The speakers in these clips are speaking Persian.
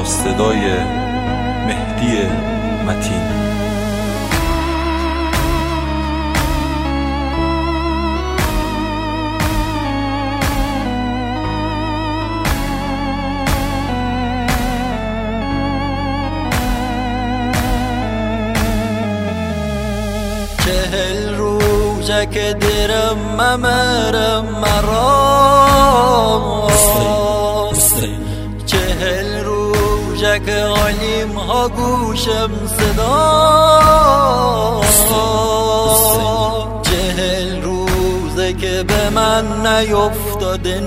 صدای مهدی متین. چهل روزه که درم ممرم مرا، چهل روزه که علیم ها گوشم صدا، چهل روزه که به من نیفتاده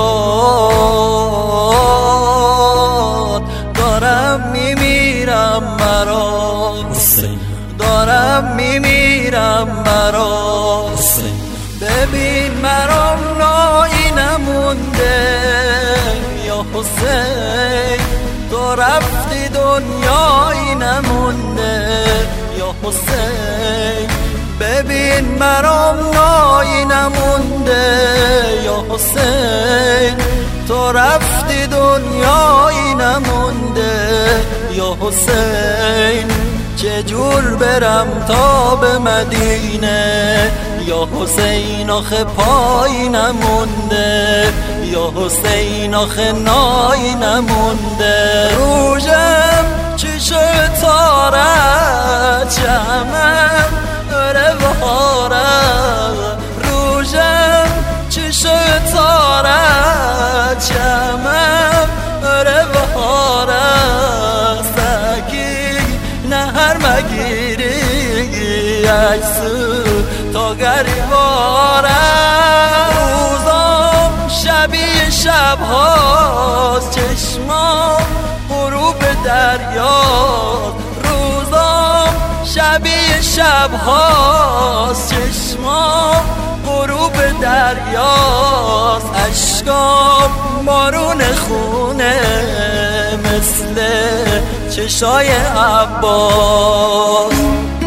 نگاه، دارم میمیرم مرا، دارم میمیرم مرا. ببین مرام نایی نمونده یا حسین، تو رفتی دنیایی نمونده یا حسین. ببین مرام نایی نمونده یا حسین، تو رفتی دنیایی نمونده یا حسین. چجور برم تا به مدینه یا حسین، آخه پایی نمونده یا حسین، آخه نایی نمونده. روژم چشم تاره چمم اره بهاره، روژم چشم تاره چمم اره بهاره. هر مگیری عکسو تا گریباره، روزام شبیه شبهاست، چشمام غروب دریاست. روزام شبیه شبهاست، چشمام غروب دریاست. اشکام بارون خونه مثل چشای عباس.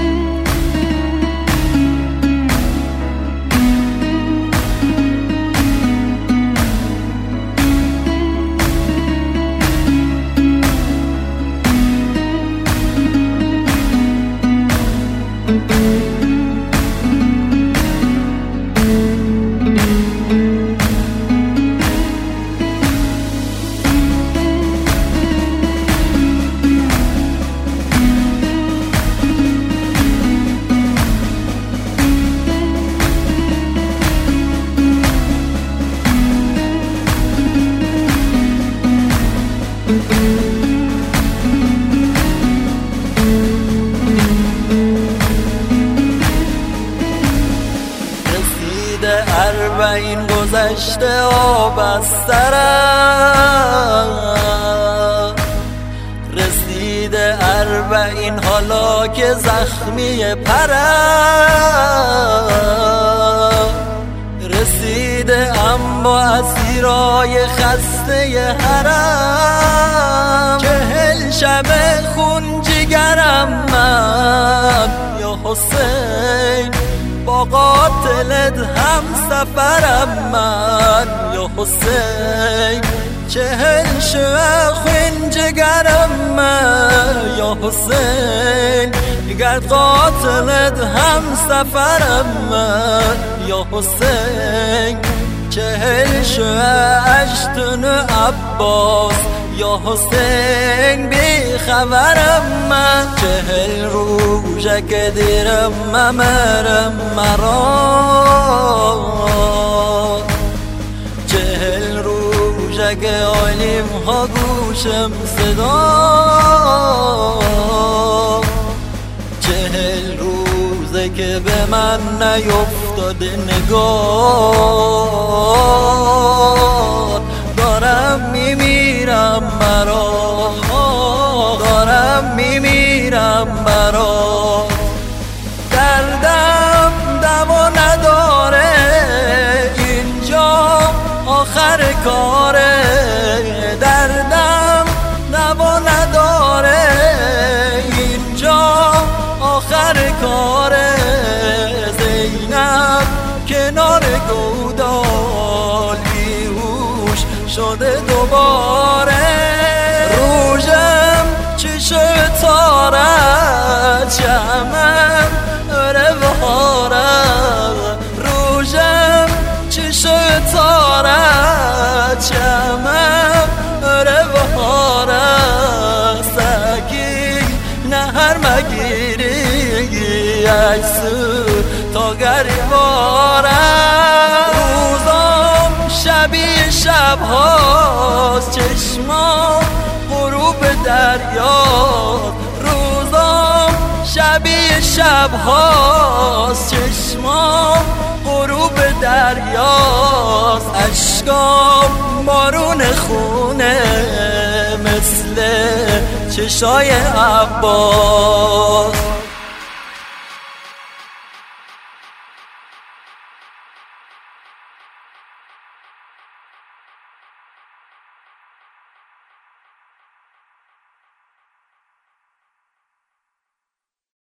اربعین گذشته آب از سرم، رسیده اربعین حالا که زخمی پرم، رسیده اما اسیرای خسته حرم. 40 شب خون جگرم من یا حسین، با قاتلت هم سفرم من یا حسین. 40 شب خون جگرم من یا حسین، گرد قاتلت هم سفرم من یا حسین. 40 شب اشتن عباس یا حسین، بی خبرم من. 40 روزه که دیرم ممرم مرا، 40 روزه که علیم ها گوشم صدا، 40 روزه که به من نیفتاده نگاه، دارم میمیرم مرا، دارم میمیرم مرا. دردم دوا نداره اینجا آخر کاره، دردم دوا نداره اینجا آخر کاره. زینب کنار گودال بیهوش شده دوباره، روژه رجسور تا گریبارم. روزام شبیه شبهاست، چشمام غروب دریاست. روزام شبیه شبهاست، چشمام غروب دریاست. اشکام بارون خونه مثل چشای عباس.